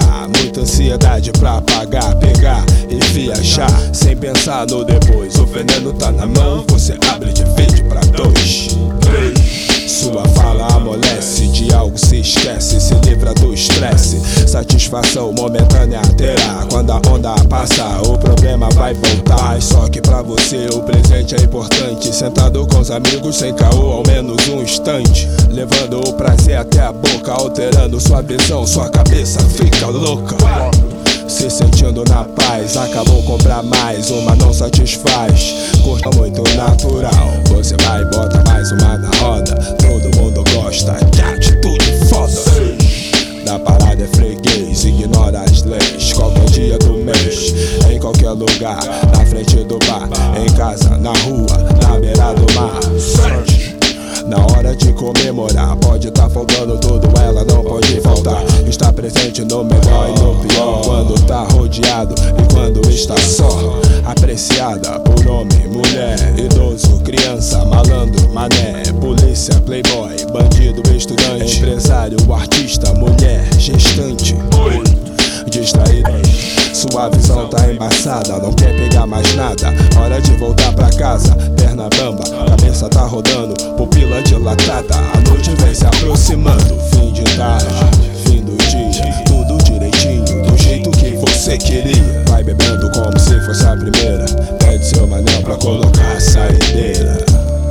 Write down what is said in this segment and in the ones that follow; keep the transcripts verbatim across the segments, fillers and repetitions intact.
pagar, muita ansiedade pra pagar, pegar e viajar, sem pensar no depois. O veneno tá na mão, você abre de vinte pra dois, três. Sua fala amolece, de algo se esquece, se livra do estresse. Satisfação momentânea terá, quando a onda passar, o problema vai voltar. Só que pra você o presente é importante, sentado com os amigos sem caô ao menos um instante, levando o prazer até a boca, alterando sua visão, sua cabeça fica louca. Se sentindo na paz, acabou comprar mais, uma não satisfaz. Curta muito natural, você vai e bota mais uma na roda. Todo mundo gosta, que atitude foda. Da parada é freguês, ignora as leis. Qualquer dia do mês, em qualquer lugar, na frente do bar, em casa, na rua, na beira do mar. Na hora de comemorar, pode tá faltando tudo, ela não pode faltar. Está presente no melhor e no pior, quando tá rodeado e quando está só. Apreciada por homem, mulher, idoso, criança, malandro, mané, polícia, playboy, bandido, estudante, empresário, artista, mulher, gestante, distraída. Sua visão tá embaçada, não quer pegar mais nada. Hora de voltar pra casa, perna bamba, cabeça tá rodando, pupila dilatada. A noite vem se aproximando, fim de tarde, fim do dia, tudo direitinho, do jeito que você queria. Vai bebendo como se fosse a primeira, pede seu manel pra colocar a saideira.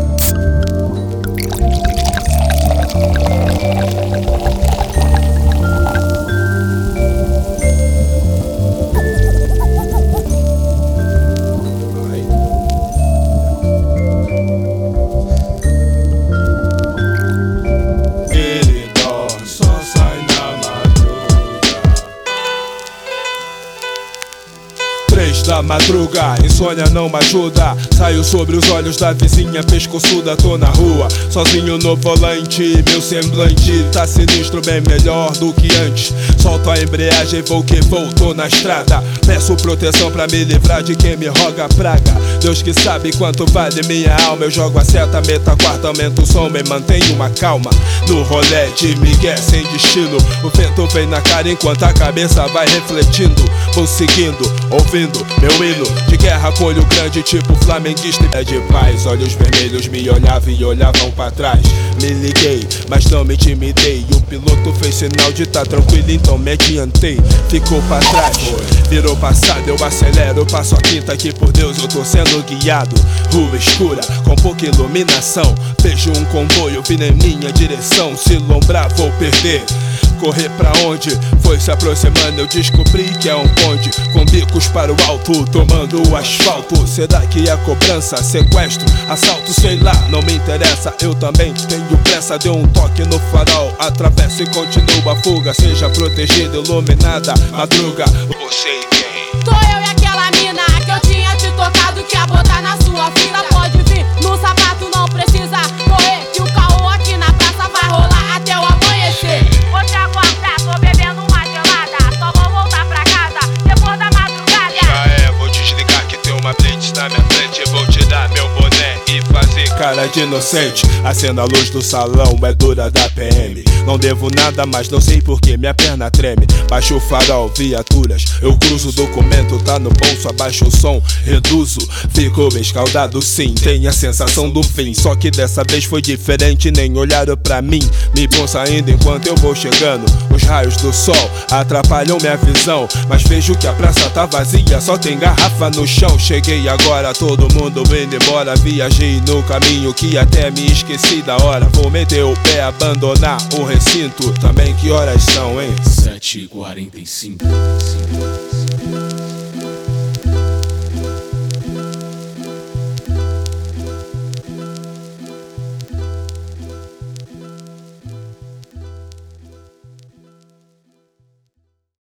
Da madruga, insônia não me ajuda. Saio sobre os olhos da vizinha pescoçuda. Tô na rua, sozinho no volante. Meu semblante tá sinistro, bem melhor do que antes. Solto a embreagem, vou que vou, tô na estrada. Peço proteção pra me livrar de quem me roga praga. Deus que sabe quanto vale minha alma. Eu jogo a seta, meta quarta, aumento o som e mantenho uma calma. No rolê de Miguel sem destino, o vento vem na cara enquanto a cabeça vai refletindo. Vou seguindo, ouvindo meu hino de guerra com olho grande tipo flamenguista. É de paz, olhos vermelhos me olhavam e olhavam pra trás. Me liguei, mas não me intimidei. O piloto fez sinal de tá tranquilo, então me adiantei. Ficou pra trás, virou passado, eu acelero. Passo a quinta que por Deus eu tô sendo guiado. Rua escura, com pouca iluminação. Vejo um comboio vindo em minha direção. Se lombrar vou perder. Correr pra onde? Foi se aproximando, eu descobri que é um bonde com bicos para o alto, tomando o asfalto. Será que é cobrança, sequestro, assalto, sei lá, não me interessa. Eu também tenho pressa, deu um toque no farol. Atravesso e continua a fuga, seja protegida, iluminada, madruga. Você e quem? Tô eu e aquela mina que eu tinha te tocado, que ia botar na sua vida. Pode vir no sapato, não precisa correr, que o caô aqui na praça vai rolar até o amanhecer. Vou te aguardar, tô bebendo uma gelada. Só vou voltar pra casa depois da madrugada. Já é, vou desligar que tem uma blitz na minha frente. Vou tirar meu boné e fazer cara de inocente. Acenda a luz do salão, é dura da P M. Não devo nada, mas não sei porque minha perna treme. Baixo o farol, viaturas, eu cruzo o documento, tá no bolso, abaixo o som, reduzo. Ficou escaldado sim, tem a sensação do fim. Só que dessa vez foi diferente, nem olharam pra mim. Me bom saindo enquanto eu vou chegando. Os raios do sol atrapalham minha visão, mas vejo que a praça tá vazia, só tem garrafa no chão. Cheguei agora, todo mundo indo embora. Viajei no caminho que até me esqueci da hora. Vou meter o pé, abandonar o recinto. Também que horas são, hein? sete e quarenta e cinco.